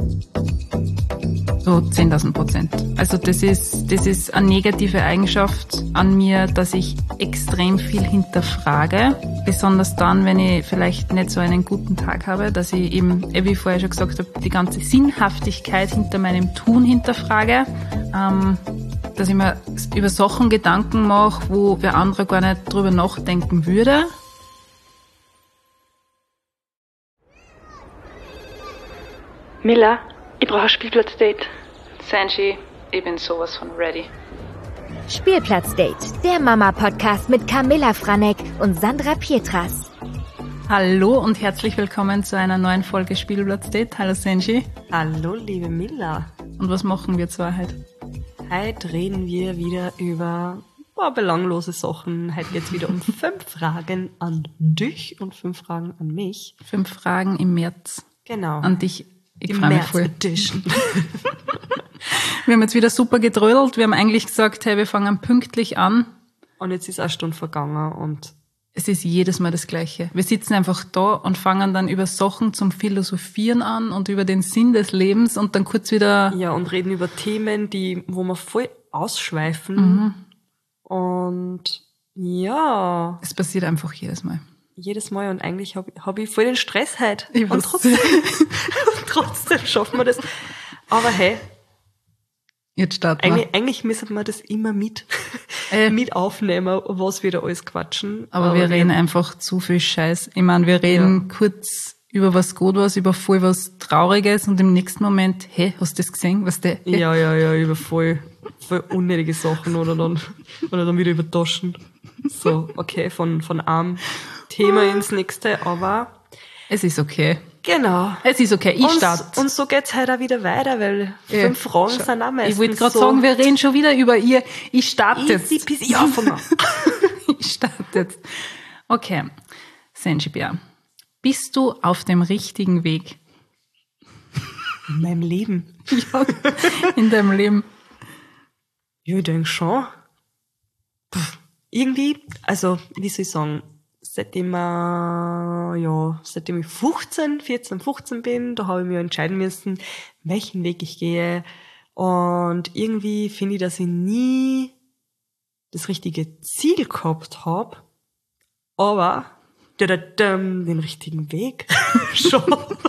So 10.000%. Also das ist eine negative Eigenschaft an mir, dass ich extrem viel hinterfrage. Besonders dann, wenn ich vielleicht nicht so einen guten Tag habe, dass ich eben, wie ich vorher schon gesagt habe, die ganze Sinnhaftigkeit hinter meinem Tun hinterfrage. Dass ich mir über Sachen Gedanken mache, wo wer andere gar nicht drüber nachdenken würde. Miller, ich brauche ein Spielplatzdate. Sanji, ich bin sowas von ready. Spielplatzdate, der Mama-Podcast mit Camilla Franek und Sandra Pietras. Hallo und herzlich willkommen zu einer neuen Folge Spielplatzdate. Hallo Sanji. Hallo liebe Miller. Und was machen wir zwei heute? Heute reden wir wieder über belanglose Sachen. Heute geht es wieder um 5 Fragen an dich und 5 Fragen an mich. 5 Fragen im März. Genau. An dich. Ich Die freue mich voll. Edition. Wir haben jetzt wieder super gedrödelt. Wir haben eigentlich gesagt, hey, wir fangen pünktlich an. Und jetzt ist eine Stunde vergangen und es ist jedes Mal das Gleiche. Wir sitzen einfach da und fangen dann über Sachen zum Philosophieren an und über den Sinn des Lebens und dann kurz wieder... Ja, und reden über Themen, wo wir voll ausschweifen. Und ja... Es passiert einfach jedes Mal. Jedes Mal und eigentlich hab ich voll den Stress heute. Ich und trotzdem schaffen wir das. Aber hey, jetzt starten wir. Eigentlich müssen wir das immer mit aufnehmen, was wir da alles quatschen. Aber wir reden einfach zu viel Scheiß. Ich meine, wir reden kurz über was gut was, über voll was Trauriges und im nächsten Moment, hey, hast du das gesehen? Was der? Ja, über voll unnötige Sachen oder dann wieder über Taschen. So, okay, von einem Thema ins nächste, aber es ist okay. Genau. Es ist okay, ich starte. Und so geht's halt auch wieder weiter, weil 5 Fragen sind auch meistens ich wollte gerade so sagen, wir reden schon wieder über ihr. Ich starte jetzt. Ja, Ich starte jetzt. Okay, Sanji Bär, bist du auf dem richtigen Weg? In meinem Leben. Ja, in deinem Leben. Ja, ich denke schon. Irgendwie, also, wie soll ich sagen, seitdem ich 14, bin, da habe ich mir entscheiden müssen, welchen Weg ich gehe. Und irgendwie finde ich, dass ich nie das richtige Ziel gehabt habe, aber den richtigen Weg schon.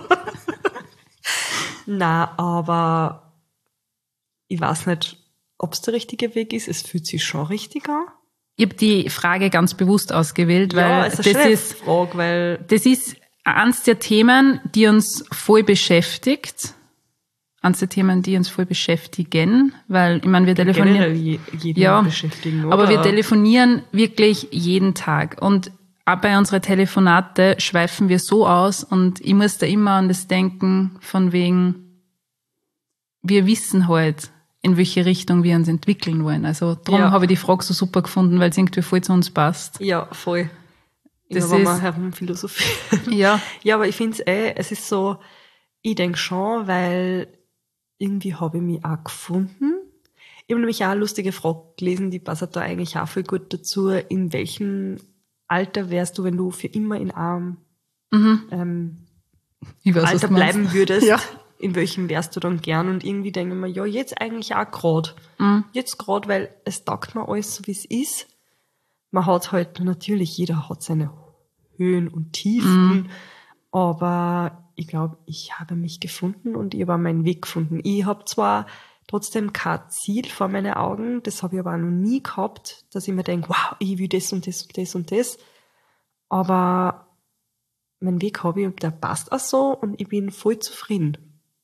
Na, aber ich weiß nicht, ob es der richtige Weg ist. Es fühlt sich schon richtig an. Ich habe die Frage ganz bewusst ausgewählt, weil das ist eines der Themen, die uns voll beschäftigt. Eines der Themen, die uns voll beschäftigen, weil, ich meine, wir telefonieren. Jeden beschäftigen, oder? Aber wir telefonieren wirklich jeden Tag. Und auch bei unseren Telefonate schweifen wir so aus und ich muss da immer an das denken, von wegen, wir wissen halt, in welche Richtung wir uns entwickeln wollen. Also darum habe ich die Frage so super gefunden, weil es irgendwie voll zu uns passt. Ja, voll. Das wenn ist wir herumphilosophieren. Ja. Ja, aber ich finde es ist so, ich denke schon, weil irgendwie habe ich mich auch gefunden. Ich habe nämlich auch eine lustige Frage gelesen, die passt da eigentlich auch voll gut dazu. In welchem Alter wärst du, wenn du für immer in einem Alter bleiben würdest? Ja. In welchem wärst du dann gern? Und irgendwie denke ich mir, ja, jetzt eigentlich auch gerade. Jetzt gerade, weil es taugt mir alles so, wie es ist. Man hat halt, natürlich, jeder hat seine Höhen und Tiefen. Aber ich glaube, ich habe mich gefunden und ich habe auch meinen Weg gefunden. Ich habe zwar trotzdem kein Ziel vor meinen Augen, das habe ich aber auch noch nie gehabt, dass ich mir denke, wow, ich will das und das und das und das. Aber meinen Weg habe ich und der passt auch so und ich bin voll zufrieden.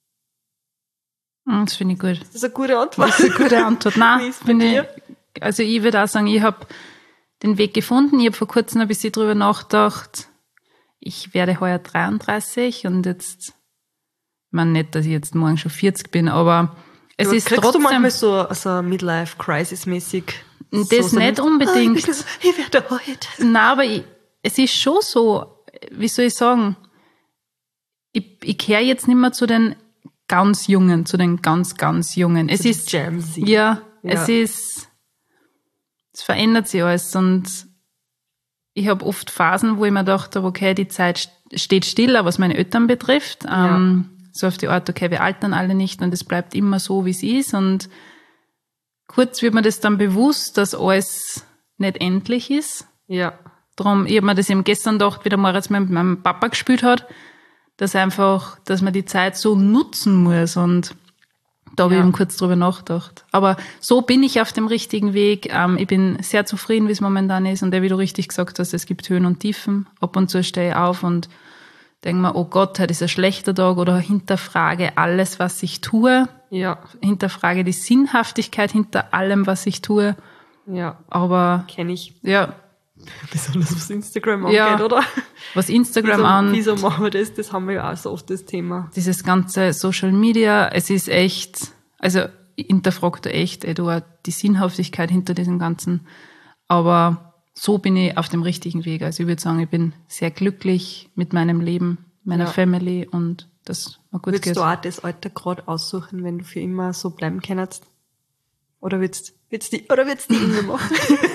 Das finde ich gut. Das ist eine gute Antwort. Das ist eine gute Antwort. Nein, ich würde auch sagen, ich habe den Weg gefunden. Ich habe vor kurzem ein bisschen drüber nachgedacht. Ich werde heuer 33 und jetzt, ich meine nicht, dass ich jetzt morgen schon 40 bin, aber es ist kriegst trotzdem... du manchmal so Midlife-Crisis-mäßig? Das so nicht unbedingt. Ich werde heute. Nein, aber es ist schon so, wie soll ich sagen, ich gehöre jetzt nicht mehr zu den ganz Jungen, zu den ganz Jungen. Es ist Jamsy. Ja, es verändert sich alles und ich habe oft Phasen, wo ich mir gedacht habe, okay, die Zeit steht still, was meine Eltern betrifft. So auf die Art, okay, wir altern alle nicht und es bleibt immer so, wie es ist. Und kurz wird mir das dann bewusst, dass alles nicht endlich ist. Ja. Darum, ich habe mir das eben gestern gedacht, wie der Moritz mit meinem Papa gespielt hat, dass man die Zeit so nutzen muss. Und da habe ich eben kurz drüber nachgedacht. Aber so bin ich auf dem richtigen Weg. Ich bin sehr zufrieden, wie es momentan ist. Und wie du richtig gesagt hast, es gibt Höhen und Tiefen. Ab und zu stehe ich auf und denke mir, oh Gott, heute ist ein schlechter Tag, oder hinterfrage alles, was ich tue. Ja. Hinterfrage die Sinnhaftigkeit hinter allem, was ich tue. Ja. Aber kenne ich. Ja. Besonders was Instagram angeht, oder? Was Instagram wieso machen wir das? Das haben wir ja auch so oft das Thema. Dieses ganze Social Media, es ist echt, also ich hinterfrage da echt, du auch die Sinnhaftigkeit hinter diesem Ganzen. Aber so bin ich auf dem richtigen Weg. Also ich würde sagen, ich bin sehr glücklich mit meinem Leben, meiner Family, und das war gut. Würdest du auch das Alter gerade aussuchen, wenn du für immer so bleiben kannst? Oder würdest die immer machen?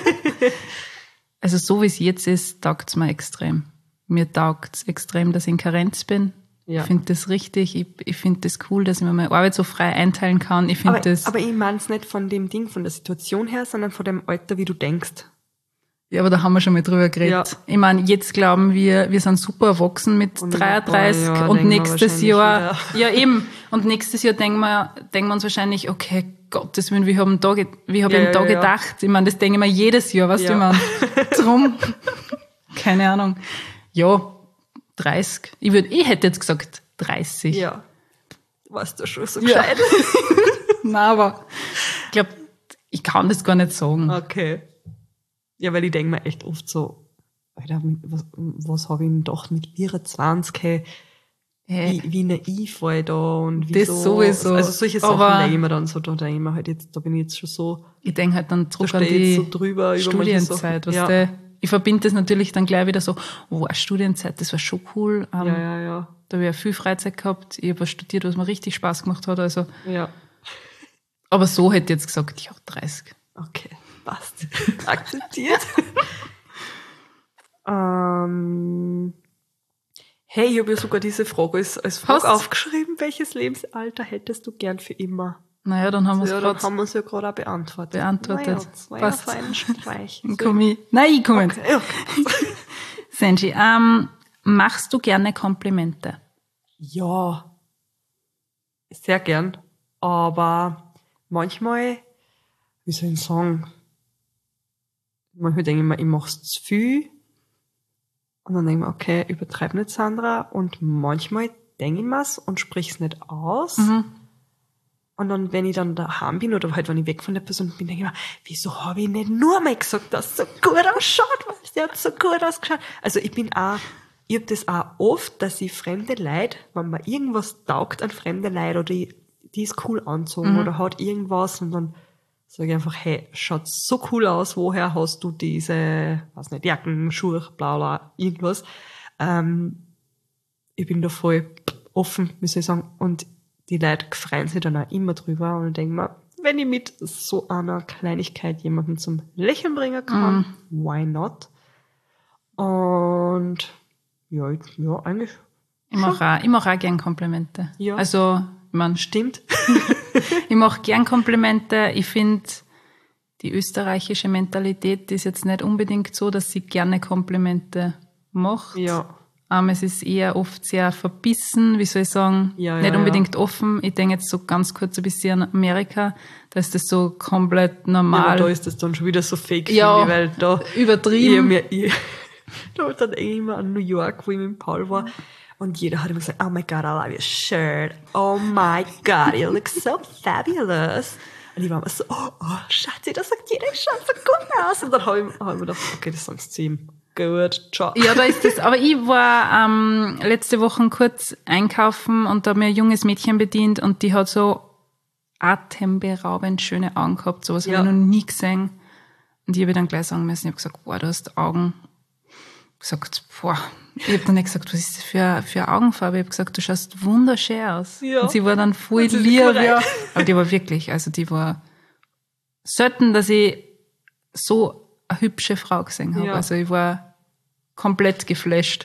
Also so wie es jetzt ist, taugt es mir extrem. Mir taugt es extrem, dass ich in Karenz bin. Ja. Ich finde das richtig. Ich finde das cool, dass ich mir meine Arbeit so frei einteilen kann. Aber ich meine es nicht von dem Ding, von der Situation her, sondern von dem Alter, wie du denkst. Ja, aber da haben wir schon mal drüber geredet. Ja. Ich meine, jetzt glauben wir sind super erwachsen mit und 33 und nächstes Jahr, eben, und nächstes Jahr denken wir uns wahrscheinlich, okay, Gottes Willen, wie haben da gedacht? Ich meine, das denke ich mir jedes Jahr, weißt du, ich meine. Drum, keine Ahnung. Ja, 30. Ich hätte jetzt gesagt 30. Ja. Warst du schon so gescheit? Nein, aber ich glaube, ich kann das gar nicht sagen. Okay. Ja, weil ich denke mir echt oft so, Alter, was habe ich denn doch mit 24? Wie naiv war ich da und wie das so. Sowieso. Also solche Sachen denke ich mir dann so, da denke ich mir halt jetzt, da bin ich jetzt schon so. Ich denke halt dann zurück an die so drüber, Studienzeit, weißt du. Ich verbinde das natürlich dann gleich wieder so, Studienzeit, das war schon cool. Da habe ich ja viel Freizeit gehabt, ich habe was studiert, was mir richtig Spaß gemacht hat, also. Ja. Aber so hätte ich jetzt gesagt, ich habe 30. Okay, passt. Akzeptiert. Hey, ich habe ja sogar diese Frage als Frage aufgeschrieben. Welches Lebensalter hättest du gern für immer? Naja, dann haben wir es ja gerade auch beantwortet. Naja, das war ja so ein Streich. Ich komme nicht. Okay. Senji, machst du gerne Komplimente? Ja, sehr gern. Aber manchmal, wie soll ich sagen, manchmal denke ich mir, ich mache es zu viel. Und dann denke ich mir, okay, übertreib nicht, Sandra. Und manchmal denke ich mir's und sprich es nicht aus. Mhm. Und dann, wenn ich dann daheim bin oder halt, wenn ich weg von der Person bin, denke ich mir, wieso habe ich nicht nur mal gesagt, dass es so gut ausschaut, weil sie hat so gut ausgeschaut. Also ich habe das auch oft, dass ich fremde Leute, wenn mir irgendwas taugt an fremde Leute oder die ist cool anzogen oder hat irgendwas, und dann sage ich einfach, hey, schaut so cool aus, woher hast du diese, weiß nicht, Jacken, Schuhe, bla bla, irgendwas. Ich bin da voll offen, wie soll ich sagen, und die Leute freuen sich dann auch immer drüber und denken mir, wenn ich mit so einer Kleinigkeit jemanden zum Lächeln bringen kann, why not? Und ja, eigentlich. Ich mache auch gern Komplimente. Ja. Also, stimmt. Ich mache gern Komplimente. Ich finde, die österreichische Mentalität ist jetzt nicht unbedingt so, dass sie gerne Komplimente macht. Ja. Es ist eher oft sehr verbissen, wie soll ich sagen, nicht unbedingt offen. Ich denke jetzt so ganz kurz ein bisschen an Amerika, da ist das so komplett normal. Ja, aber da ist das dann schon wieder so fake, ja, weil da übertrieben. Da war dann immer an New York, wo ich mit Paul war. Und jeder hat immer gesagt, oh my God, I love your shirt. Oh my God, you look so fabulous. Und ich war immer so, oh Schatzi, das sagt jeder, ich schaue so gut aus. Und dann habe ich mir gedacht, okay, das sagst du ihm. Gut, ciao. Ja, da ist das. Aber ich war letzte Woche kurz einkaufen und da hat mir ein junges Mädchen bedient und die hat so atemberaubend schöne Augen gehabt. Sowas habe ich noch nie gesehen. Und ich habe dann gleich sagen müssen, ich habe gesagt, boah, du hast Augen. Ich habe gesagt, boah. Ich habe dann nicht gesagt, was ist das für Augenfarbe? Ich habe gesagt, du schaust wunderschön aus. Ja. Und sie war dann voll lieb. Ja. Aber die war wirklich, also die war selten, dass ich so eine hübsche Frau gesehen habe. Ja. Also ich war komplett geflasht.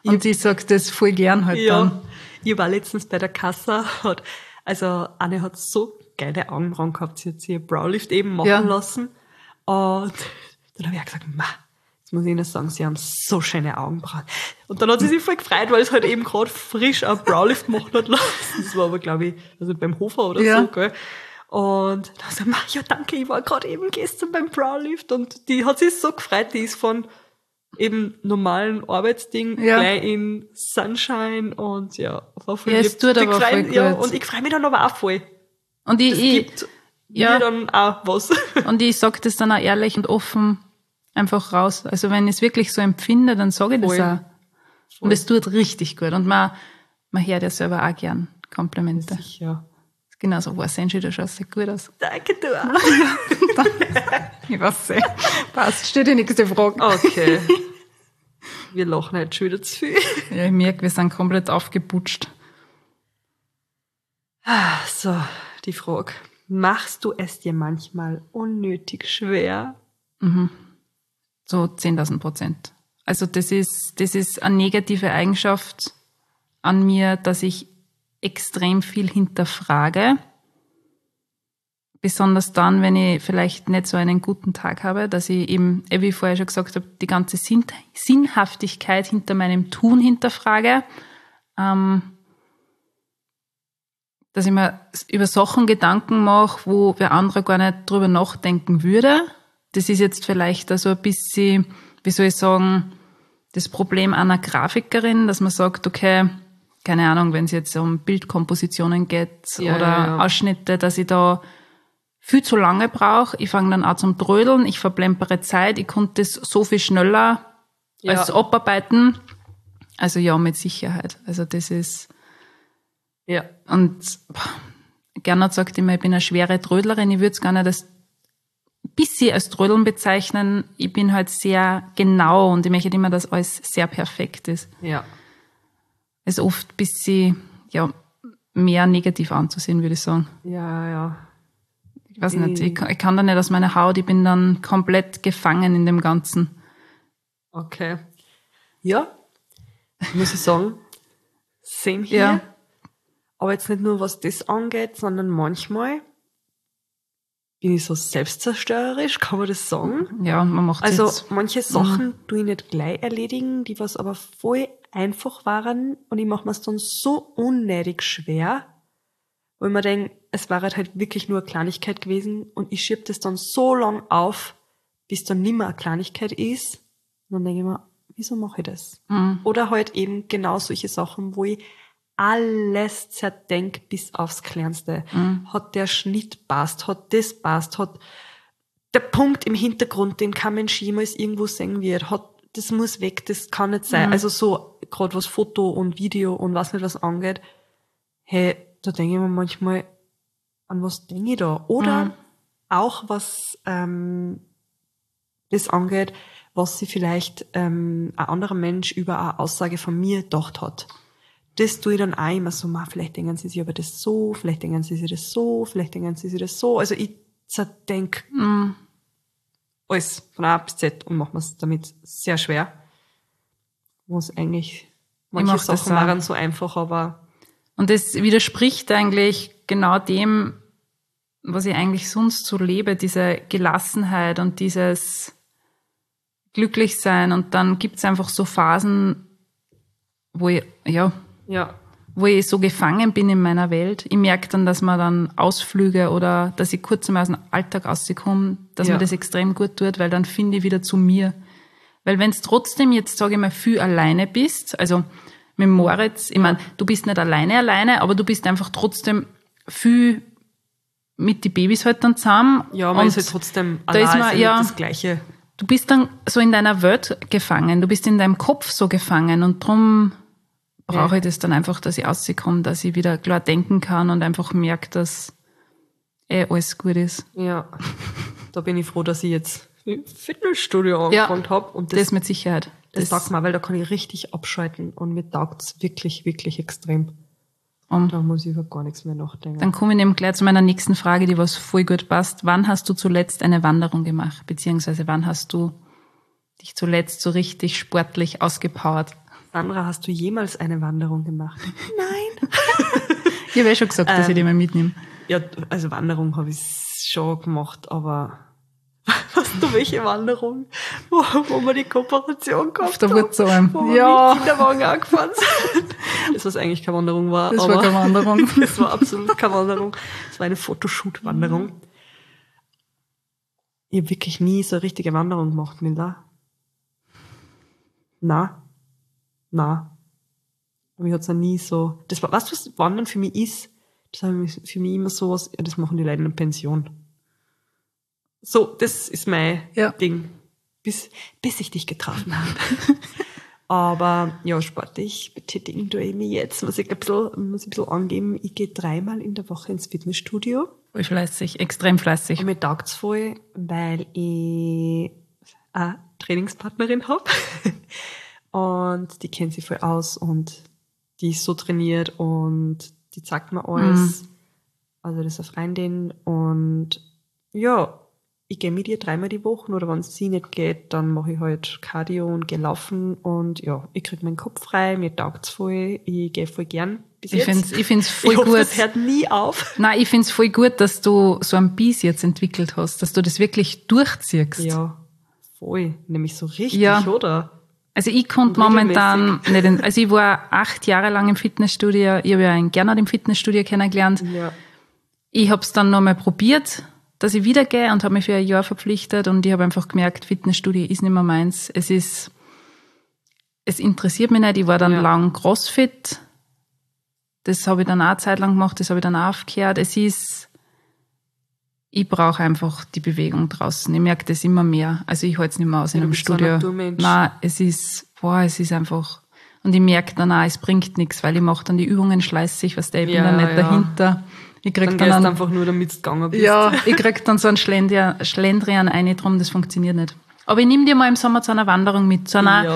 Und ich sag das voll gern halt dann. Ich war letztens bei der Kassa, Anne hat so geile Augenbrauen gehabt, sie hat sich ihr Browlift eben machen lassen. Und dann habe ich auch gesagt, jetzt muss ich Ihnen sagen, Sie haben so schöne Augenbrauen. Und dann hat sie sich voll gefreut, weil es halt eben gerade frisch ein Browlift machen hat lassen. Das war aber, glaube ich, also beim Hofer oder so, gell. Und dann sagt sie, ja danke, ich war gerade eben gestern beim Browlift. Und die hat sich so gefreut, die ist von eben normalen Arbeitsding gleich in Sunshine und war voll lieb. Es tut aber voll gut. Und ich freue mich dann aber auch voll. Und das gibt mir dann auch was. Und ich sag das dann auch ehrlich und offen einfach raus. Also wenn ich es wirklich so empfinde, dann sage ich das auch. Und es tut richtig gut. Und man hört ja selber auch gern Komplimente. Sicher. Genauso, Senshi, du schaust sehr gut aus. Danke, du auch. Ich weiß nicht. Passt, steht die nächste Frage. Okay. Wir lachen heute schon wieder zu viel. Ja, ich merke, wir sind komplett aufgeputscht. So, die Frage. Machst du es dir manchmal unnötig schwer? So 10.000%. Also das ist eine negative Eigenschaft an mir, dass ich extrem viel hinterfrage. Besonders dann, wenn ich vielleicht nicht so einen guten Tag habe, dass ich eben, wie ich vorher schon gesagt habe, die ganze Sinnhaftigkeit hinter meinem Tun hinterfrage. Dass ich mir über Sachen Gedanken mache, wo wer andere gar nicht drüber nachdenken würde. Das ist jetzt vielleicht also ein bisschen, wie soll ich sagen, das Problem einer Grafikerin, dass man sagt, okay, keine Ahnung, wenn es jetzt um Bildkompositionen geht oder Ausschnitte, dass ich da viel zu lange brauche. Ich fange dann auch zum Trödeln, ich verplempere Zeit, ich konnte das so viel schneller als abarbeiten. Also ja, mit Sicherheit. Also das ist... Ja. Und Gernot sagt immer, ich bin eine schwere Trödlerin. Ich würde es gar nicht als bisschen als Trödeln bezeichnen. Ich bin halt sehr genau und ich möchte immer, dass alles sehr perfekt ist. Ja. Es ist oft ein bisschen, mehr negativ anzusehen, würde ich sagen. Ja. Ich weiß nicht, ich kann da nicht aus meiner Haut, ich bin dann komplett gefangen in dem Ganzen. Okay. Ja, muss ich sagen, same hier. Ja. Aber jetzt nicht nur, was das angeht, sondern manchmal bin ich so selbstzerstörerisch, kann man das sagen? Ja, man macht also jetzt. Manche Sachen tue ich nicht gleich erledigen, die was aber voll einfach waren und ich mache mir es dann so unnötig schwer, weil ich mir denke, es war halt wirklich nur eine Kleinigkeit gewesen und ich schiebe das dann so lang auf, bis dann nicht mehr eine Kleinigkeit ist. Und dann denke ich mir, wieso mache ich das? Oder halt eben genau solche Sachen, wo ich alles zerdenk bis aufs Kleinste. Hat der Schnitt passt, hat das passt, hat der Punkt im Hintergrund, den kein Mensch jemals irgendwo sehen wird, das muss weg, das kann nicht sein. Also so, gerade was Foto und Video und was nicht was angeht, hey, da denke ich mir manchmal, an was denke ich da? Oder auch was das angeht, was sich vielleicht ein anderer Mensch über eine Aussage von mir gedacht hat. Das tue ich dann auch immer so, vielleicht denken sie sich aber das so, vielleicht denken sie sich das so, vielleicht denken sie sich das so. Also ich zerdenke alles von A bis Z und mache mir es damit sehr schwer. Wo es eigentlich, manche Sachen waren so einfach, aber... Und das widerspricht eigentlich genau dem, was ich eigentlich sonst so lebe, diese Gelassenheit und dieses Glücklichsein. Und dann gibt's einfach so Phasen, wo ich, wo ich so gefangen bin in meiner Welt. Ich merke dann, dass man dann Ausflüge oder dass ich kurz mal aus dem Alltag rauskomme, dass mir das extrem gut tut, weil dann finde ich wieder zu mir. Weil wenn es trotzdem jetzt, sage ich mal, viel alleine bist, also mit Moritz, ich meine, du bist nicht alleine, aber du bist einfach trotzdem viel mit die Babys halt dann zusammen. Ja, man ist halt trotzdem allein, das Gleiche. Du bist dann so in deiner Welt gefangen, du bist in deinem Kopf so gefangen und drum brauche ich das dann einfach, dass ich rauskomme, dass ich wieder klar denken kann und einfach merke, dass alles gut ist. Ja, da bin ich froh, dass ich jetzt ein Fitnessstudio angefangen habe. Und das mit Sicherheit. Das taugt mir, weil da kann ich richtig abschalten und mir taugt's wirklich, wirklich extrem. Und da muss ich über gar nichts mehr nachdenken. Dann komme ich nämlich gleich zu meiner nächsten Frage, die was voll gut passt. Wann hast du zuletzt eine Wanderung gemacht? Beziehungsweise wann hast du dich zuletzt so richtig sportlich ausgepowert? Sandra, hast du jemals eine Wanderung gemacht? Nein. Ich habe ja schon gesagt, dass ich die mal mitnehme. Ja, also Wanderung habe ich schon gemacht, aber weißt du, welche Wanderung, wo wir die Kooperation gehabt Auf der Wurzeln. wo wir Ja. mit Kinderwagen angefahren sind. Das, was eigentlich keine Wanderung war. Das aber war keine Wanderung. Das war absolut keine Wanderung. Das war eine Fotoshoot-Wanderung. Ich habe wirklich nie so eine richtige Wanderung gemacht, Mila. Na. Aber ich hat's noch nie so, das war, weißt du, was Wandern für mich ist? Das habe ich für mich immer so was, ja, das machen die Leute in der Pension. So, das ist mein Ding. Bis ich dich getroffen habe. Aber, ja, sportlich betätigen tue ich mich jetzt. Muss ich ein bisschen angeben. Ich gehe 3-mal in der Woche ins Fitnessstudio. Voll fleißig, extrem fleißig. Und mir taugt's voll, weil ich eine Trainingspartnerin habe. Und die kennt sich voll aus und die ist so trainiert und die zeigt mir alles. Also das ist eine Freundin und ja, ich gehe mit ihr 3-mal die Woche oder wenn es sie nicht geht, dann mache ich halt Cardio und gehe laufen und ja, ich krieg meinen Kopf frei, mir taugt's voll, ich gehe voll gern bis jetzt. Ich find's voll ich hoffe, gut. das hört nie auf. Nein, ich find's voll gut, dass du so einen Biss jetzt entwickelt hast, dass du das wirklich durchziehst. Ja, voll. Nämlich so richtig, Ja. oder? Also ich konnte momentan nicht, also ich war 8 Jahre lang im Fitnessstudio, ich habe ja einen Gernot im Fitnessstudio kennengelernt. Ja. Ich habe es dann nochmal probiert, dass ich wieder gehe und habe mich für ein Jahr verpflichtet und ich habe einfach gemerkt, Fitnessstudio ist nicht mehr meins. Es interessiert mich nicht. Ich war dann lang Crossfit. Das habe ich dann auch eine Zeit lang gemacht, das habe ich dann auch aufgehört. Ich brauche einfach die Bewegung draußen. Ich merke das immer mehr. Also ich halte es nicht mehr aus in einem Studio. Nein, es ist einfach, und ich merke dann auch, es bringt nichts, weil ich mache dann die Übungen schleißig, was ich bin dann nicht dahinter. Ich krieg dann einfach nur, damit du gegangen bist. Ja, ich krieg dann so einen Schlendrian rein drum, das funktioniert nicht. Aber ich nehme dir mal im Sommer zu einer Wanderung mit, zu einer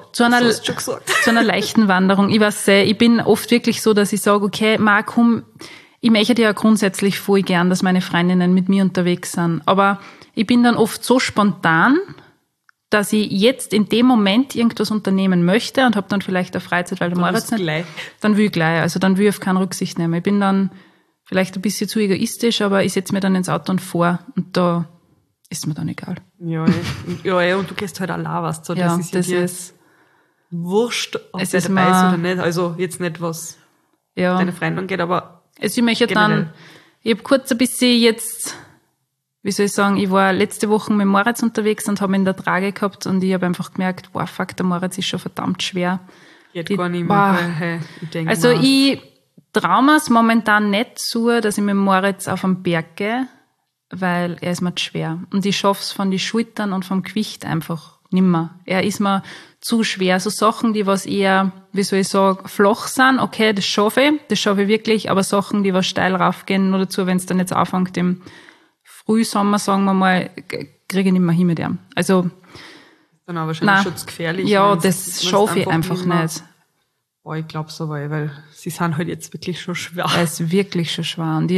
leichten Wanderung. Ich weiß, ich bin oft wirklich so, dass ich sage, okay, komm, ich möchte ja grundsätzlich voll gern, dass meine Freundinnen mit mir unterwegs sind. Aber ich bin dann oft so spontan, dass ich jetzt in dem Moment irgendwas unternehmen möchte und habe dann vielleicht eine Freizeit, weil der Moritz nicht. Dann will ich gleich. Also dann will ich auf keine Rücksicht nehmen. Ich bin dann vielleicht ein bisschen zu egoistisch, aber ich setze mir dann ins Auto und fahre und da ist mir dann egal. Ja, und du gehst halt allein, weißt du. Das ist wurscht, ob der dabei ist oder nicht. Also jetzt nicht, was deine Freundin angeht, aber also ich möchte dann, ich habe kurz ein bisschen jetzt, wie soll ich sagen, ich war letzte Woche mit Moritz unterwegs und habe ihn in der Trage gehabt und ich habe einfach gemerkt, wow, fuck, der Moritz ist schon verdammt schwer. Geht gar nicht mehr. Ich denke also ich traue mir es momentan nicht zu, dass ich mit Moritz auf den Berg gehe, weil er ist mir zu schwer. Und ich schaff's von den Schultern und vom Gewicht einfach nimmer. Er ist mir zu schwer. So Sachen, die was eher, wie soll ich sagen, flach sind, okay, das schaffe ich wirklich, aber Sachen, die was steil raufgehen, nur dazu, wenn es dann jetzt anfängt im Frühsommer, sagen wir mal, kriege ich nicht mehr hin mit ihm. Also, dann auch wahrscheinlich schon zu gefährlich. Ja, das schaffe ich einfach nicht. Boah, ich glaub's aber, weil sie sind halt jetzt wirklich schon schwer. Er ist wirklich schon schwer und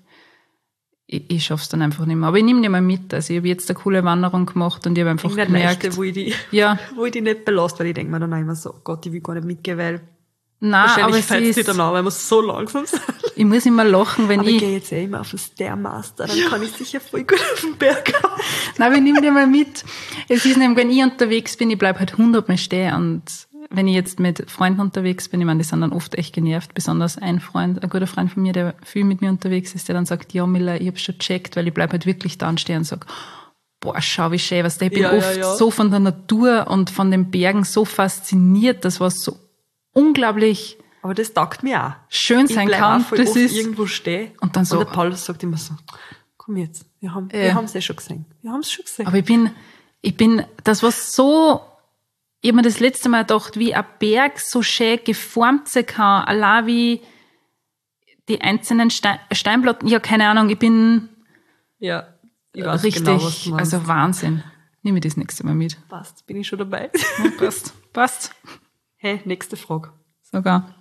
ich schaff's dann einfach nicht mehr. Aber ich nehme die mal mit. Also ich habe jetzt eine coole Wanderung gemacht und ich habe einfach gemerkt, Nächte, wo ich die nicht belasse, weil ich denke mir dann auch immer so, oh Gott, ich will gar nicht mitgehen, weil wahrscheinlich fällt es dann an, weil wir so langsam sind. Ich muss immer lachen, wenn ich gehe jetzt immer auf den Stairmaster, dann kann ich sicher voll gut auf den Berg haben. Nein, wir nehmen die mal mit. Es ist nämlich, wenn ich unterwegs bin, ich bleib halt 100 Mal stehen und wenn ich jetzt mit Freunden unterwegs bin, ich meine, die sind dann oft echt genervt, besonders ein guter Freund von mir, der viel mit mir unterwegs ist, der dann sagt, ja Miller, ich hab's schon gecheckt, weil ich bleib halt wirklich da stehen und sag, boah, schau wie schön, was ich bin oft so von der Natur und von den Bergen so fasziniert, das was so unglaublich aber das taugt mir auch. Schön sein kann. Das oft ist irgendwo stehen und dann so. Und der Paul sagt immer so, komm jetzt, wir haben's schon gesehen. Wir haben's schon gesehen. Aber ich bin, das war so, ich habe mir das letzte Mal gedacht, wie ein Berg so schön geformt sein kann, allein wie die einzelnen Steinplatten, ja, keine Ahnung, ich bin ich weiß richtig, genau, was du meinst. Also Wahnsinn. Nehme ich das nächste Mal mit. Passt, bin ich schon dabei. Ja, passt. Hey, nächste Frage. Sogar.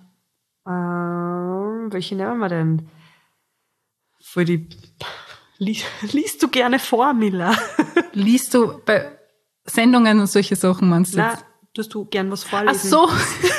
Welche nehmen wir denn? Für die, liest du gerne vor, Miller? Liest du bei Sendungen und solche Sachen, meinst du? Nein, tust du gern was vorlesen? Ach so.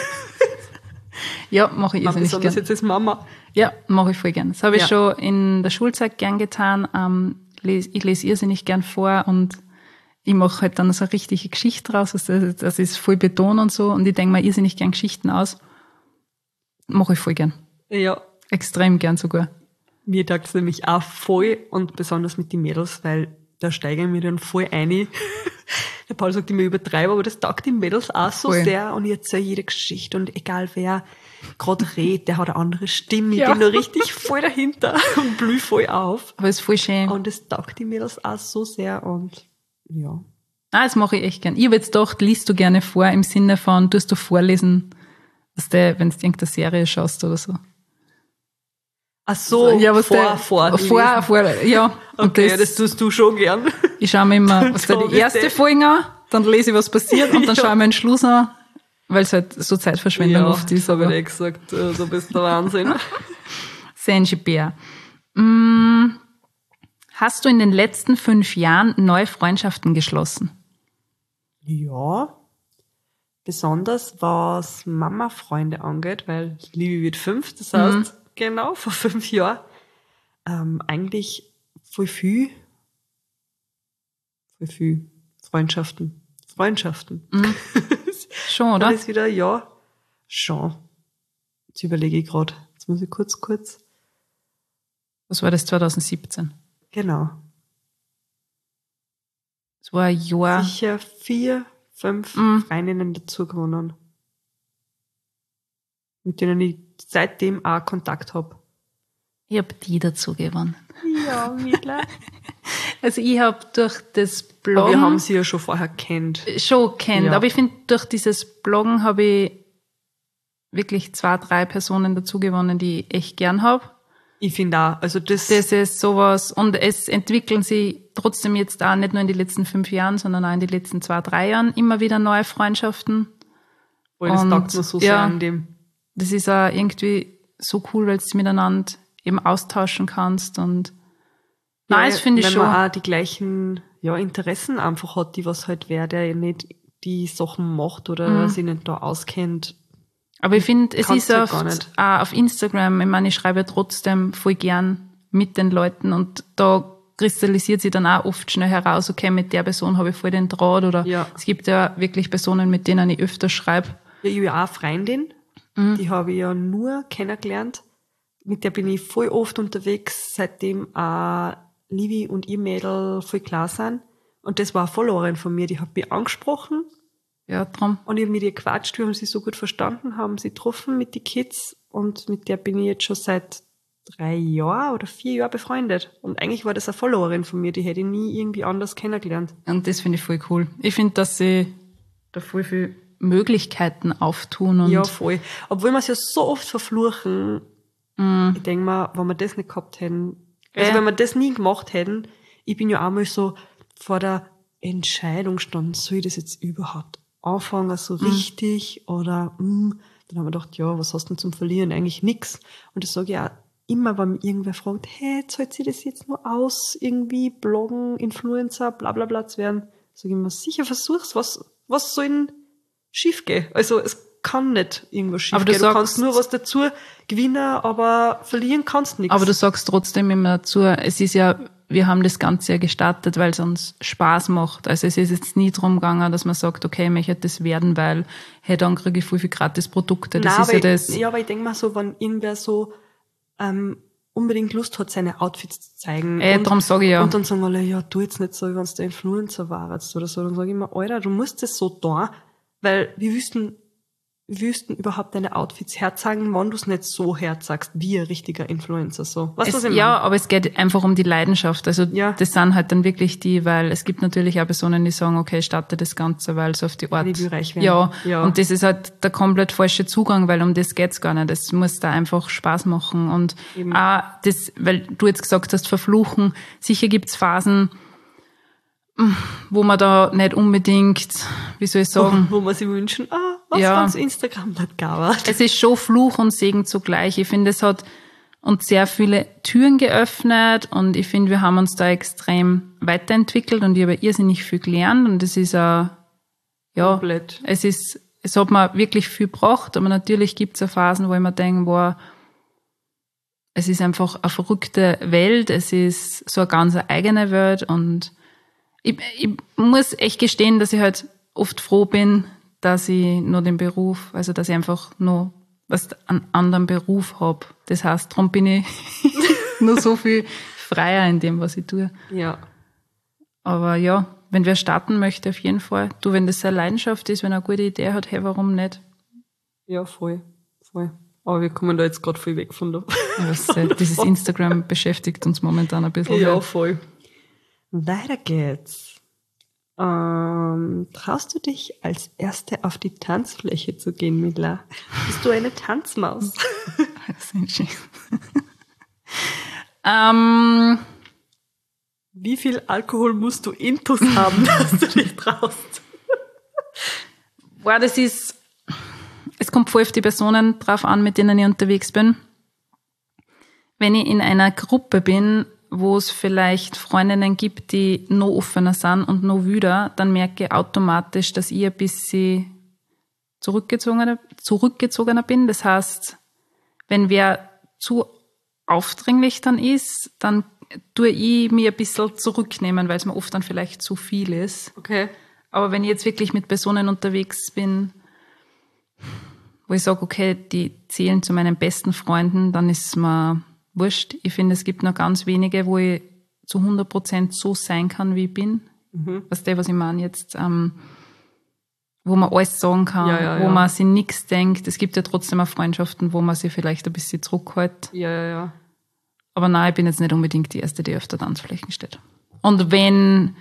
Ja, mache ich irrsinnig gern. Jetzt als Mama. Ja, mache ich voll gern. Das habe ich Ja. schon in der Schulzeit gern getan. Ich lese irrsinnig gern vor und ich mache halt dann so eine richtige Geschichte draus. Also das ist voll Beton und so. Und ich denke mir irrsinnig gern Geschichten aus. Mache ich voll gern. Ja. Extrem gern sogar. Mir taugt es nämlich auch voll und besonders mit den Mädels, weil da steige ich mir dann voll ein. Der Paul sagt immer übertreibe, aber das taugt den Mädels auch so Voll. sehr und ich erzähle jede Geschichte und egal wer gerade redet, der hat eine andere Stimme. Ich Ja. bin da richtig voll dahinter und blühe voll auf. Aber es ist voll schön. Und das taugt die Mädels auch so sehr und ja. Das mache ich echt gern. Ich habe jetzt gedacht, liest du gerne vor im Sinne von, tust du vorlesen, wenn du irgendeine Serie schaust oder so. Ach so, Ja, was vor. ja. Und Okay, das tust du schon gern. ich schaue mir immer, was da So die erste bitte. Folge an, dann lese ich, was passiert und dann Ja. schaue ich mir den Schluss an, weil es halt so Zeitverschwendung oft ist. das habe ich Aber dir gesagt, du bist der Wahnsinn. Senji Bär. Hast du in den letzten 5 Jahren neue Freundschaften geschlossen? Ja, besonders was Mama-Freunde angeht, weil Livi wird 5, das heißt, genau, vor 5 Jahren, eigentlich voll viel Freundschaften. Schon, oder? Alles wieder, ja, schon. Jetzt überlege ich gerade, jetzt muss ich kurz, Was war das, 2017? genau, Das war ein Jahr. sicher 4, 5 Freundinnen dazu gewonnen, mit denen ich seitdem auch Kontakt habe. Ich habe die dazu gewonnen. Ja, Mila. Also ich habe durch das Bloggen Aber wir haben sie ja schon vorher kennt. schon kennt, Ja. aber ich finde, durch dieses Bloggen habe ich wirklich 2, 3 Personen dazu gewonnen, die ich echt gern habe. Ich finde auch, also das Das ist sowas, und es entwickeln sich trotzdem jetzt auch nicht nur in den letzten 5 Jahren, sondern auch in den letzten 2, 3 Jahren immer wieder neue Freundschaften. das und, taugt mir so sehr ja. an dem. Das ist auch irgendwie so cool, weil du miteinander eben austauschen kannst und nein, das finde ich wenn schon. man auch die gleichen Interessen einfach hat, die was halt wer, der nicht die Sachen macht oder sich nicht da auskennt. Aber ich finde, es Kannst ist du oft gar nicht. auch auf Instagram, ich meine, ich schreibe ja trotzdem voll gern mit den Leuten und da kristallisiert sich dann auch oft schnell heraus, okay, mit der Person habe ich voll den Draht oder Ja. es gibt ja wirklich Personen, mit denen ich öfter schreibe. Ja, ich habe ja auch eine Freundin, die habe ich ja nur kennengelernt. Mit der bin ich voll oft unterwegs, seitdem auch Livi und ihr Mädel voll klar sind. Und das war eine Followerin von mir, die hat mich angesprochen. Ja, drum. Und ich habe mit ihr gequatscht, wir haben sie so gut verstanden, haben sie getroffen mit den Kids und mit der bin ich jetzt schon seit 3 Jahren oder 4 Jahren befreundet. Und eigentlich war das eine Followerin von mir, die hätte ich nie irgendwie anders kennengelernt. Und das finde ich voll cool. Ich finde, dass sie da voll viele Möglichkeiten auftun und Ja, voll. Obwohl wir es ja so oft verfluchen, ich denke mal, wenn wir das nicht gehabt hätten, also wenn wir das nie gemacht hätten, ich bin ja einmal so vor der Entscheidung gestanden, soll ich das jetzt überhaupt anfangen, so richtig oder dann haben wir gedacht, ja, was hast du denn zum Verlieren? Eigentlich nix. Und das sage ich auch immer, wenn mich irgendwer fragt, hey, zahlt sie das jetzt nur aus, irgendwie Bloggen, Influencer, bla bla bla zu werden? Sage ich immer, sicher versuch's, was soll denn schief gehen? Also es kann nicht irgendwas schief Aber du gehen. Du sagst- kannst nur was dazu gewinnen, aber verlieren kannst nichts. aber du sagst trotzdem immer dazu, es ist ja, wir haben das Ganze ja gestartet, weil es uns Spaß macht. Also es ist jetzt nie drum gegangen, dass man sagt, okay, ich möchte das werden, weil, hey, dann kriege ich voll viel gratis Produkte. Das Nein, ist ja aber das. aber ich denke mal so, wenn irgendwer so unbedingt Lust hat, seine Outfits zu zeigen. Darum sage ich ja. Und dann sagen alle, ja, tu jetzt nicht so, wie wenn es der Influencer war jetzt oder so. Dann sage ich immer, Alter, du musst das so tun, weil wir wüssten überhaupt deine Outfits herzeigen, wenn du es nicht so herzagst, wie ein richtiger Influencer. So. Weißt du, was ich Ja, meine? aber es geht einfach um die Leidenschaft. Also Ja. das sind halt dann wirklich die, weil es gibt natürlich auch Personen, die sagen, okay, ich starte das Ganze, weil es auf die Art. Ich will reich werden. Ja, Ja. und das ist halt der komplett falsche Zugang, weil um das geht's gar nicht. Es muss da einfach Spaß machen. Und Eben. auch das, weil du jetzt gesagt hast, verfluchen, sicher gibt's Phasen, wo man da nicht unbedingt, wie soll ich sagen, Wo man sich wünschen, was Ja. wenn's Instagram nicht gab. es ist schon Fluch und Segen zugleich. Ich finde, es hat uns sehr viele Türen geöffnet und ich finde, wir haben uns da extrem weiterentwickelt und ich habe irrsinnig viel gelernt und es ist auch ja, komplett. Es hat mir wirklich viel gebracht, aber natürlich gibt es auch Phasen, wo ich mir denke, boah, es ist einfach eine verrückte Welt, es ist so eine ganz eigene Welt und ich muss echt gestehen, dass ich halt oft froh bin, dass ich nur den Beruf, also dass ich einfach nur einen anderen Beruf habe. Das heißt, darum bin ich nur so viel freier in dem, was ich tue. Ja. Aber ja, wenn wer starten möchte, auf jeden Fall. Du, wenn das seine Leidenschaft ist, wenn er eine gute Idee hat, hey, warum nicht? Ja, voll. Aber wir kommen da jetzt gerade viel weg von der... Dieses Instagram beschäftigt uns momentan ein bisschen. Ja, voll. Weiter geht's. Traust du dich als Erste auf die Tanzfläche zu gehen, Mila? Bist du eine Tanzmaus? Wie viel Alkohol musst du intus haben, dass du dich traust? Boah, es kommt voll auf die Personen drauf an, mit denen ich unterwegs bin. Wenn ich in einer Gruppe bin, wo es vielleicht Freundinnen gibt, die noch offener sind und noch wüder, dann merke ich automatisch, dass ich ein bisschen zurückgezogener bin. Das heißt, wenn wer zu aufdringlich dann ist, dann tue ich mir ein bisschen zurücknehmen, weil es mir oft dann vielleicht zu viel ist. Okay. Aber wenn ich jetzt wirklich mit Personen unterwegs bin, wo ich sage, okay, die zählen zu meinen besten Freunden, dann ist es mir wurscht. Ich finde, es gibt noch ganz wenige, wo ich zu 100% so sein kann, wie ich bin. Was ich meine jetzt, wo man alles sagen kann, wo man sich nichts denkt. Es gibt ja trotzdem auch Freundschaften, wo man sich vielleicht ein bisschen zurückhält. Ja. Aber nein, ich bin jetzt nicht unbedingt die Erste, die auf der Tanzfläche steht. Und wenn,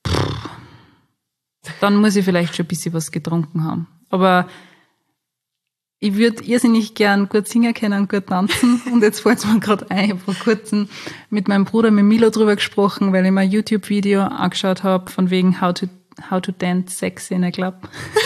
dann muss ich vielleicht schon ein bisschen was getrunken haben. Aber ich würde irrsinnig gern gut singen können und gut tanzen. Und jetzt fällt es mir gerade ein, ich habe vor kurzem mit meinem Bruder, mit Milo, drüber gesprochen, weil ich mir ein YouTube-Video angeschaut habe, von wegen How to Dance Sexy in a Club.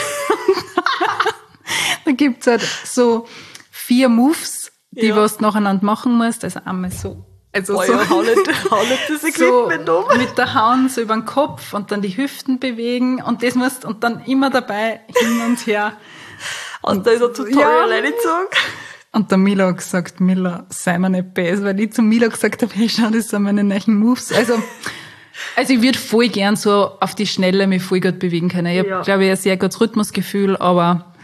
Da gibt's halt so 4 Moves, die was du nacheinander machen musst. Also einmal so. Also so, hau nicht das Equipment so mit der Hand so über den Kopf und dann die Hüften bewegen und das musst und dann immer dabei hin und her. Und da ist ein Tutorial reingezogen. Und der Milo hat gesagt, Mila, sei mir nicht böse, weil ich zu Milo gesagt habe, hey, schau, das sind meine neuen Moves. Also ich würde voll gern so auf die Schnelle mich voll gut bewegen können. Ich habe, glaube ich, ein sehr gutes Rhythmusgefühl, aber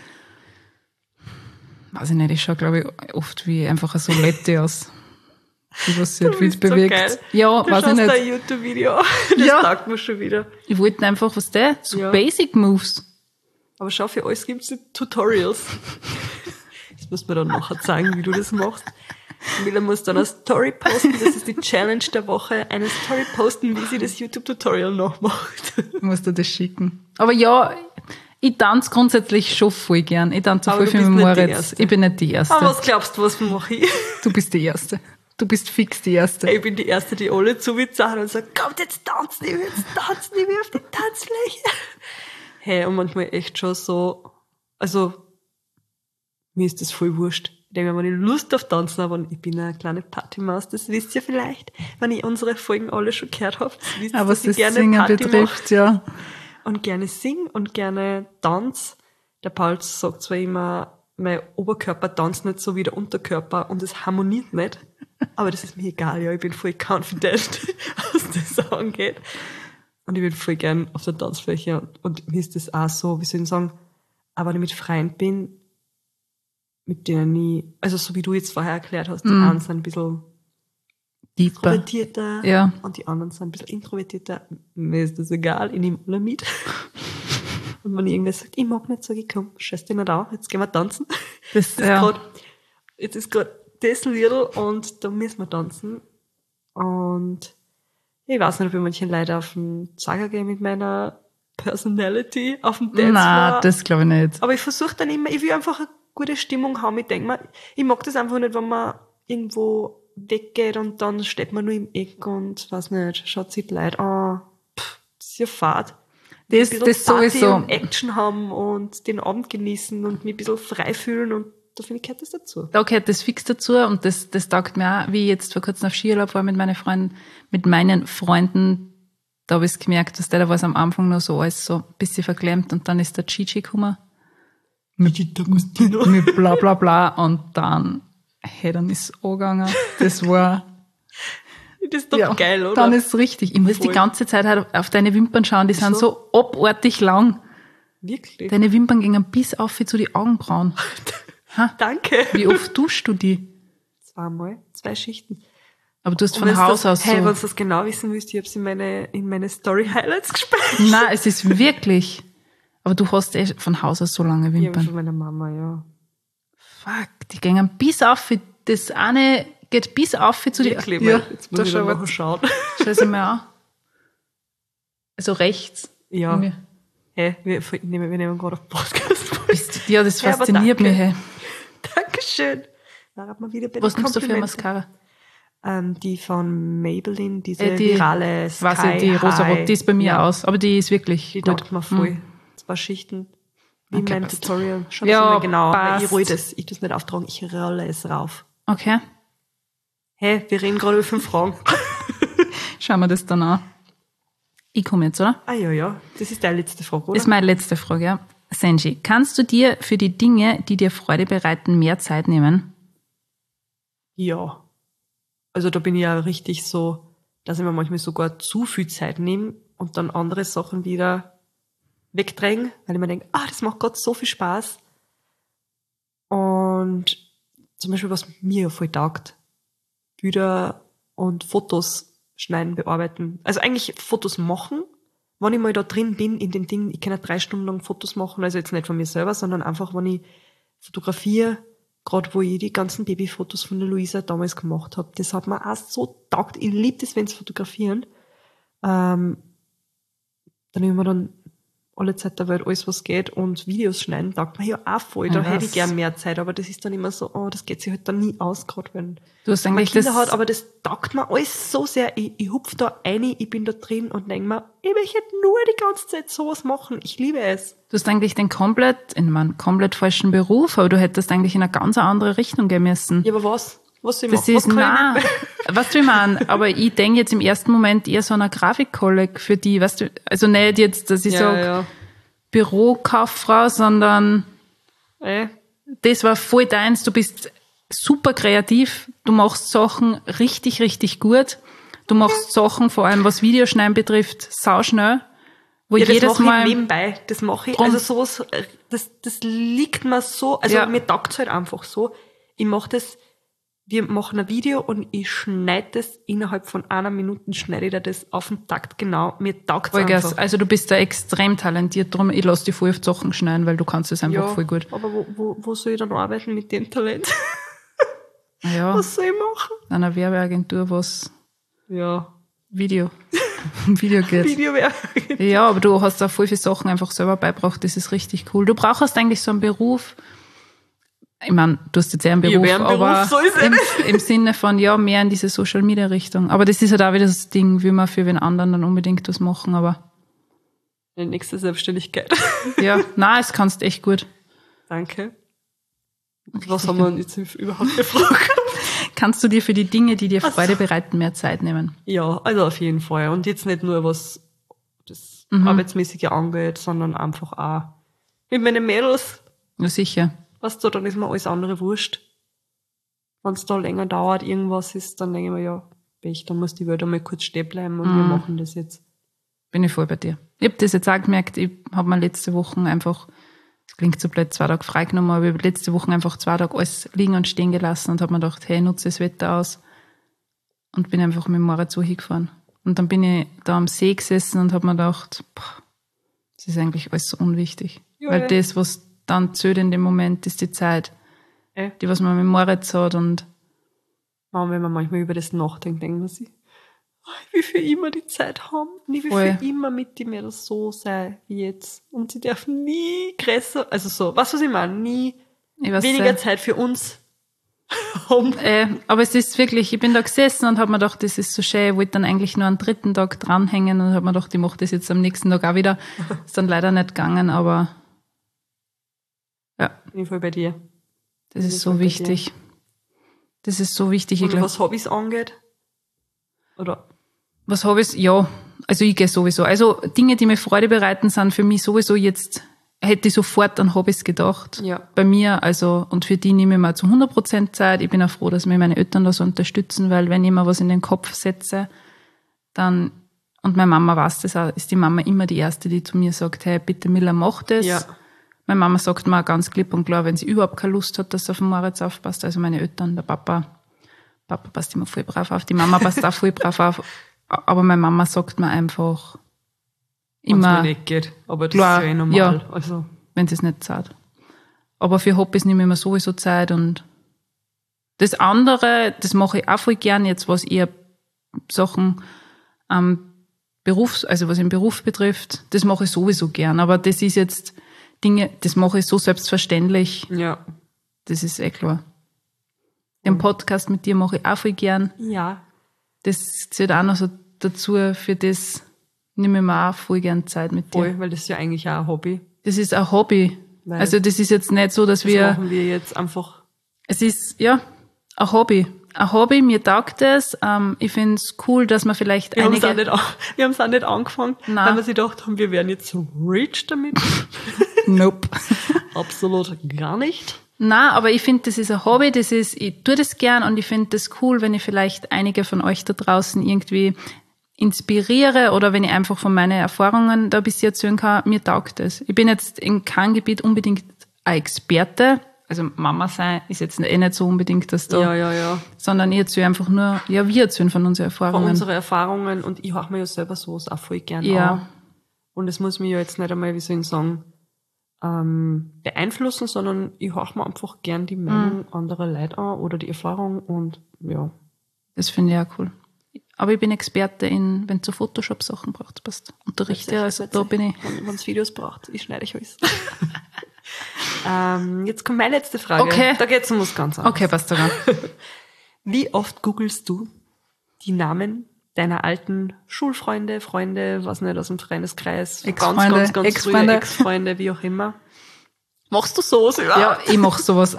weiß ich nicht, ich schaue, glaube ich, oft wie einfach eine Solette aus. Die was sich halt wild bewegt. So ja, du weiß ich nicht. Du ein YouTube-Video. Das taugt mir schon wieder. Ich wollte einfach, so Basic Moves. Aber schau, für alles gibt's Tutorials. Das musst du mir dann nachher zeigen, wie du das machst. Mila muss dann eine Story posten, das ist die Challenge der Woche, eine Story posten, wie sie das YouTube-Tutorial nachmacht. Ich muss dir das schicken. Aber ja, ich tanze grundsätzlich schon voll gern. Ich tanze voll viel mit Moritz. Ich bin nicht die Erste. Aber was glaubst du, was mache ich? Du bist die Erste. Du bist fix die Erste. Ich bin die Erste, die alle zuwitzt und sagt, kommt jetzt tanzen, ich will auf die Tanzfläche. Hey, und manchmal echt schon so, also, mir ist das voll wurscht. Ich denke mir, wenn ich Lust auf Tanzen habe, und ich bin eine kleine Partymaus, das wisst ihr vielleicht, wenn ihr unsere Folgen alle schon gehört habt, wisst ihr, dass ich gerne Singen Party betrifft, mache. ja. Und gerne sing und gerne tanz. Der Paul sagt zwar immer, mein Oberkörper tanzt nicht so wie der Unterkörper und es harmoniert nicht, aber das ist mir egal, ja, ich bin voll confident, was das angeht. Und ich bin voll gern auf der Tanzfläche und mir ist das auch so, wie soll ich sagen, aber wenn ich mit Freunden bin, mit denen ich, also so wie du jetzt vorher erklärt hast, die einen sind ein bisschen extrovertierter und die anderen sind ein bisschen introvertierter. Mir ist das egal, ich nehme alle mit. Und wenn irgendwer sagt, ich mag nicht, sage ich, komm, scheiß dich nicht auf, jetzt gehen wir tanzen. Jetzt ist gerade das Liedl und da müssen wir tanzen. Und ich weiß nicht, ob ich manchen Leute auf den Sager gehe mit meiner Personality auf dem Dance. Nein, das glaube ich nicht. Aber ich versuche dann immer, ich will einfach eine gute Stimmung haben. Ich denke mir, ich mag das einfach nicht, wenn man irgendwo weggeht und dann steht man nur im Eck und weiß nicht, schaut sich die Leute an. Das ist ja fad. Das sowieso. Und Action haben und den Abend genießen und mich ein bisschen frei fühlen und da finde ich, gehört das dazu. Da gehört das fix dazu und das taugt mir auch, wie ich jetzt vor kurzem auf Skiurlaub war mit meinen Freunden, Da habe ich es gemerkt, dass da war es am Anfang noch so alles so ein bisschen verklemmt und dann ist der Gigi gekommen. Mit bla bla bla und dann, hey, dann ist es angegangen. Das war... Das ist doch geil, oder? Dann ist es richtig. Ich muss die ganze Zeit halt auf deine Wimpern schauen, die sind so abartig lang. Wirklich? Deine Wimpern gingen bis auf zu die Augenbrauen. Danke. Wie oft duschst du die? 2 Schichten. Aber du hast von Haus aus so... Hey, wenn du das genau wissen willst, ich habe es in meine Story-Highlights gespeichert. Nein, es ist wirklich... Aber du hast von Haus aus so lange Wimpern. Ja, von meiner Mama, ja. Fuck, die gingen bis auf. Das eine geht bis auf zu die... Wirklich, ja, jetzt muss ich da mal schauen. Schau es mal an. Also rechts. Ja. Hey, wir nehmen gerade auf Podcast. Ja, das fasziniert mich. Hey. Dankeschön. Da hat man wieder was nimmst du für Mascara? Die von Maybelline, diese virale Sky weiß ich, die rosa-rot, die ist bei mir aus, aber die ist wirklich die gut. taugt mir voll. 2 Schichten. Wie Okay, mein passt. Tutorial. Schau Ja, das mal genau. passt. Ich roll das. Ich tue es nicht auftragen, ich rolle es rauf. Okay. Hey, wir reden gerade über 5 Fragen. Schauen wir das dann an. Ich komme jetzt, oder? Ah ja. Das ist deine letzte Frage, oder? Das ist meine letzte Frage, ja. Senji, kannst du dir für die Dinge, die dir Freude bereiten, mehr Zeit nehmen? Ja. Also da bin ich ja richtig so, dass ich mir manchmal sogar zu viel Zeit nehme und dann andere Sachen wieder wegdränge, weil ich mir denke, das macht gerade so viel Spaß. Und zum Beispiel, was mir ja voll taugt, Bilder und Fotos schneiden, bearbeiten. Also eigentlich Fotos machen, wenn ich mal da drin bin in den Dingen, ich kann ja 3 Stunden lang Fotos machen, also jetzt nicht von mir selber, sondern einfach, wenn ich fotografiere, gerade wo ich die ganzen Babyfotos von der Luisa damals gemacht habe, das hat mir auch so taugt. Ich liebe das, wenn sie fotografieren. Dann nehmen wir dann alle Zeit der Welt alles, was geht, und Videos schneiden taugt mir ja auch voll. Da hätte ich gern mehr Zeit, aber das ist dann immer so, das geht sich halt dann nie aus, gerade wenn du hast man eigentlich Kinder hat, aber das taugt mir alles so sehr. Ich hupf da rein, ich bin da drin und denke mir, ich möchte nur die ganze Zeit sowas machen. Ich liebe es. Du hast eigentlich den komplett falschen Beruf, aber du hättest eigentlich in eine ganz andere Richtung gehen müssen. Ja, aber was? Was soll ich Das machen? ist, nein, was du ich meine, aber ich denke jetzt im ersten Moment eher so einer Grafikkolleg für die, weißt du, also nicht jetzt, dass ich sage, Bürokauffrau, sondern das war voll deins, du bist super kreativ, du machst Sachen richtig, richtig gut, du machst Sachen, vor allem was Videoschneiden betrifft, sauschnell, wo jedes das mache Mal... ich nebenbei, das mache ich, Drum. also sowas, das liegt mir so, also mir taugt's halt einfach so, ich mache das, wir machen ein Video und ich schneide das innerhalb von 1 Minute, schneide ich das auf den Takt genau. Mir taugt's einfach. Also du bist da extrem talentiert, drum ich lasse dich voll auf die Sachen schneiden, weil du kannst es einfach voll gut. Aber wo soll ich dann arbeiten mit dem Talent? Ja, Was soll ich machen? an einer Werbeagentur, was Video geht. Videowerk. Ja, aber du hast da voll viele Sachen einfach selber beigebracht, das ist richtig cool. Du brauchst eigentlich so einen Beruf, ich meine, du hast jetzt eher einen Beruf, aber so ist im Sinne von, mehr in diese Social-Media-Richtung. Aber das ist halt auch wieder das Ding, will man für den anderen dann unbedingt was machen, aber... Die nächste Selbstständigkeit. Ja, nein, es kannst echt gut. Danke. Was haben wir jetzt überhaupt gefragt? Kannst du dir für die Dinge, die dir Freude bereiten, mehr Zeit nehmen? Ja, also auf jeden Fall. Und jetzt nicht nur, was das Arbeitsmäßige angeht, sondern einfach auch mit meinen Mädels. Ja, sicher. Weißt du, dann ist mir alles andere wurscht. Wenn es da länger dauert, irgendwas ist, dann denke ich mir, Pech, dann muss die Welt einmal kurz stehen bleiben und wir machen das jetzt. Bin ich voll bei dir. Ich habe das jetzt auch gemerkt, ich habe mir letzte Woche einfach, das klingt so blöd, 2 Tage freigenommen, aber ich habe letzte Woche einfach 2 Tage alles liegen und stehen gelassen und habe mir gedacht, hey, nutze das Wetter aus, und bin einfach mit dem Moritz so hingefahren. Und dann bin ich da am See gesessen und habe mir gedacht, das ist eigentlich alles so unwichtig. Ja, weil das, was dann zählt in dem Moment, ist die Zeit, die was man mit Moritz hat. Und wenn man manchmal über das nachdenkt, denkt man sich, wie viel immer die Zeit haben, nie wie Voll. viel immer mit dem das so sein wie jetzt. Und sie dürfen nie größer, also so, was ich meine, nie weniger Zeit für uns haben. Aber es ist wirklich, ich bin da gesessen und habe mir gedacht, das ist so schön, ich wollte dann eigentlich nur einen 3. Tag dranhängen und habe mir gedacht, ich mache das jetzt am nächsten Tag auch wieder. Ist dann leider nicht gegangen, aber Bin ich voll bei dir. das ist so wichtig. Das ist so wichtig. Und was Hobbys angeht? Oder? Was Hobbys? Ja, Also ich gehe sowieso. Also Dinge, die mir Freude bereiten, sind für mich sowieso jetzt, hätte ich sofort an Hobbys gedacht. Ja. Bei mir, also, und für die nehme ich mir zu 100% Zeit. Ich bin auch froh, dass mir meine Eltern da so unterstützen, weil wenn ich mir was in den Kopf setze, dann, und meine Mama weiß das auch, ist die Mama immer die Erste, die zu mir sagt, hey, bitte Miller, mach das. Ja. Meine Mama sagt mir auch ganz klipp und klar, wenn sie überhaupt keine Lust hat, dass sie auf den Moritz aufpasst. Also meine Eltern, der Papa passt immer voll brav auf, die Mama passt auch voll brav auf. Aber meine Mama sagt mir einfach immer, wenn es mir nicht geht. Aber das klar, ist ja eh normal. ja, Also. wenn sie es nicht sagt. Aber für Hobbys nehme ich mir sowieso Zeit und das andere, das mache ich auch voll gern jetzt, was eher Sachen also was den Beruf betrifft, das mache ich sowieso gern. Aber das ist jetzt Dinge, das mache ich so selbstverständlich. Ja. Das ist eh klar. Den Podcast mit dir mache ich auch voll gern. Ja. Das zählt auch noch so dazu, für das nehme ich mir auch voll gern Zeit mit dir. Voll, weil das ist ja eigentlich auch ein Hobby. Das ist ein Hobby. Weil Also das ist jetzt nicht so, dass das machen wir jetzt einfach. Es ist, ja, ein Hobby. Ein Hobby, mir taugt es. Ich finde es cool, dass man vielleicht Wir haben es auch nicht angefangen, Nein. weil wir sich gedacht haben, wir werden jetzt so rich damit. Nope. Absolut gar nicht. Na, aber ich finde, das ist ein Hobby, ich tue das gern und ich finde das cool, wenn ich vielleicht einige von euch da draußen irgendwie inspiriere oder wenn ich einfach von meinen Erfahrungen da ein bisschen erzählen kann, mir taugt es. Ich bin jetzt in keinem Gebiet unbedingt ein Experte, also Mama sein ist jetzt nicht so unbedingt das da, Ja. sondern ich erzähle einfach nur, ja, wir erzählen von unseren Erfahrungen. Von unseren Erfahrungen und ich höre mir ja selber sowas auch voll gern Ja. an. Und es muss mich ja jetzt nicht einmal, wie soll ich sagen, beeinflussen, sondern ich höre mir einfach gern die Meinung anderer Leute an oder die Erfahrung und ja. Das finde ich auch cool. Aber ich bin Experte in, wenn du Photoshop-Sachen brauchst, passt. Unterrichte, also da bin ich. Wenn es Videos braucht, ich schneide euch alles. Jetzt kommt meine letzte Frage. Okay. Da geht es um was ganz anderes. Okay, passt sogar. Wie oft googelst du die Namen deiner alten Schulfreunde, Freunde, was nicht, aus dem Freundeskreis, Ex-Freunde, ganz Ex-Freunde. frühe Ex-Freunde, wie auch immer. Machst du sowas überhaupt? Ja, ich mache sowas.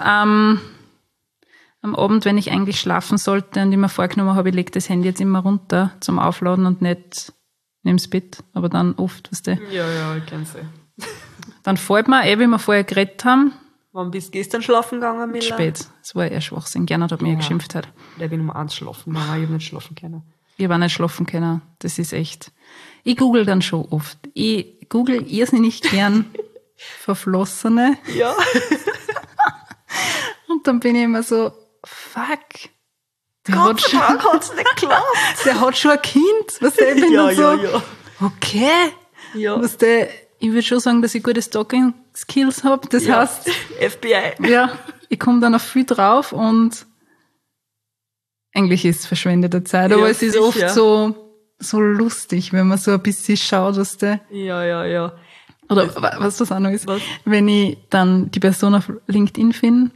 Am Abend, wenn ich eigentlich schlafen sollte und ich mir vorgenommen habe, ich lege das Handy jetzt immer runter zum Aufladen und nicht nimm's Bett, aber dann oft, weißt du. Ja, ich kenn's eh. Dann fällt mir, wie wir vorher geredet haben, Wann bist du gestern schlafen gegangen, Mila? spät. Es war eher Schwachsinn. Gernot hat mir geschimpft heute. Da bin ich Nummer 1 schlafen gegangen, ich habe nicht schlafen können. Ich habe auch nicht schlafen können. Das ist echt. Ich google dann schon oft. Ich google irrsinnig gern Verflossene. Ja. Und dann bin ich immer so, fuck. Der Gott sei Dank hat's nicht geklappt. Der hat schon ein Kind. Was der bin dann so. Ja. Okay. Ja. Was der, ich würde schon sagen, dass ich gute Stalking-Skills habe. Das Ja. heißt, FBI. ja, ich komme dann auf viel drauf und eigentlich ist es verschwendete Zeit, aber Ja, es ist sicher. oft so lustig, wenn man so ein bisschen schaut, was der, Ja. oder was das auch noch ist, Was? wenn ich dann die Person auf LinkedIn finde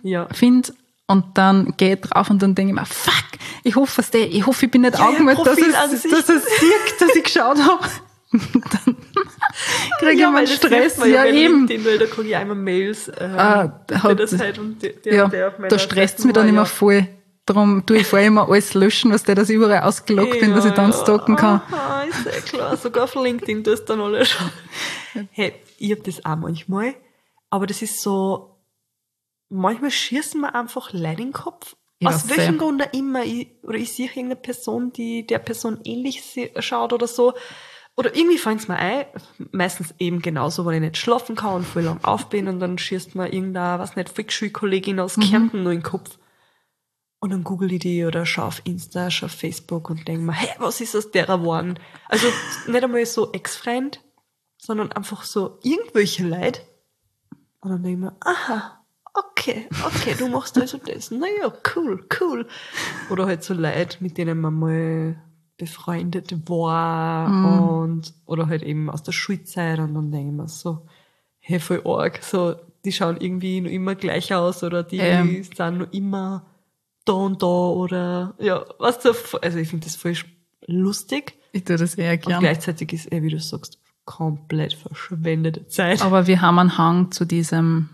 und dann gehe ich drauf und dann denke ich mir, fuck, ich hoffe, ich bin nicht Ja, angemeldet, dass Profil an es sich. sieht, dass ich geschaut habe. Dann kriege ich mal Stress. Ja, eben. Weil da kriege ich einmal Mails, Hat- der Zeit und der Ja, auf meiner da stresst Seite mich dann war, immer ja. voll. Darum tue ich vorher immer alles löschen, was der, dass ich überall ausgeloggt bin, dass ich dann stalken kann. Aha, ist ja klar. Sogar auf LinkedIn tust du dann alle schon. Hey, ich hab das auch manchmal. Aber das ist so, manchmal schießen mir einfach Leute in den Kopf. Ja, Aus welchem sehr. Grund auch immer. Ich sehe irgendeine Person, die der Person ähnlich schaut oder so. Oder irgendwie fällt's mir ein, meistens eben genauso, wenn ich nicht schlafen kann und voll lang auf bin und dann schießt mir irgendeine, was nicht, Volksschulkollegin aus Kärnten nur in den Kopf. Und dann google ich die oder schaue auf Insta, schaue auf Facebook und denke mir, hey, was ist aus derer geworden? Also nicht einmal so Ex-Freund, sondern einfach so irgendwelche Leute. Und dann denke ich mir, aha, okay, du machst also das. Naja, cool. Oder halt so Leute, mit denen man mal befreundet war und oder halt eben aus der Schulzeit und dann denke ich mir so, hey, voll arg, so, die schauen irgendwie noch immer gleich aus oder die sind noch immer da und da oder, ja, weißt du, also ich finde das voll lustig Ich tue das eher und gern. gleichzeitig ist wie du sagst, komplett verschwendete Zeit. Aber wir haben einen Hang zu diesem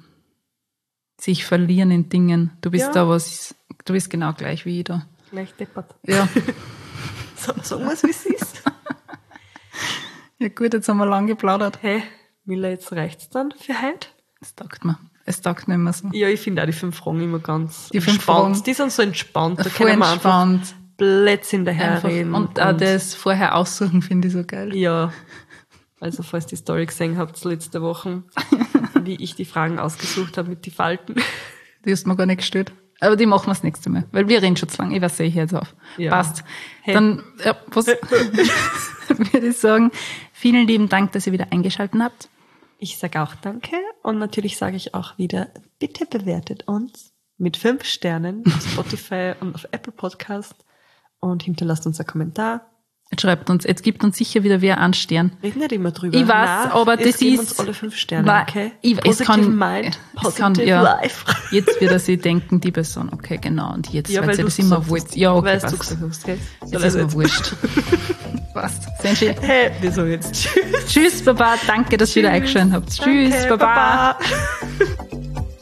sich verlieren in Dingen. Du bist Ja. du bist genau gleich wie ich da. Gleich deppert. Ja. Sagen wir es, wie es ist. Ja gut, jetzt haben wir lang geplaudert. Hey, Mila, jetzt reicht's dann für heute? Es taugt mir. Es taugt nicht mehr so. Ja, ich finde auch die 5 Fragen immer ganz die 5 Fragen. Die sind so entspannt. Da voll können wir entspannt. einfach Blödsinn daherreden. Und auch das vorher aussuchen finde ich so geil. Ja. Also, falls die Story gesehen habt, letzte Woche, wie ich die Fragen ausgesucht habe mit die Falten. Die hast du mir gar nicht gestellt. Aber die machen wir das nächste Mal, weil wir reden schon zu lang. Ich weiß, sehe ich jetzt auf. Ja. Passt. Hey. Dann würde ich sagen, vielen lieben Dank, dass ihr wieder eingeschaltet habt. Ich sage auch danke und natürlich sage ich auch wieder, bitte bewertet uns mit 5 Sternen auf Spotify und auf Apple Podcast und hinterlasst uns einen Kommentar. Jetzt gibt uns sicher wieder wer einen Stern. Reden nicht immer drüber. Ich weiß, aber das ist... uns alle 5 Sterne, okay? Positive Mind, positive life. Jetzt wird er sich denken, die Person, okay, genau, und jetzt, ja, weil sie das immer wollt. Ja, okay, weil passt. du gesagt hast, okay? Jetzt ist mir wurscht. Passt. Sehr schön. Hey, wir sagen jetzt Tschüss. Tschüss, Baba, danke, dass ihr wieder eingeschaltet habt. Tschüss, Danke, Baba.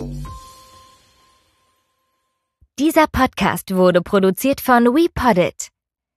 Dieser Podcast wurde produziert von WePoddit.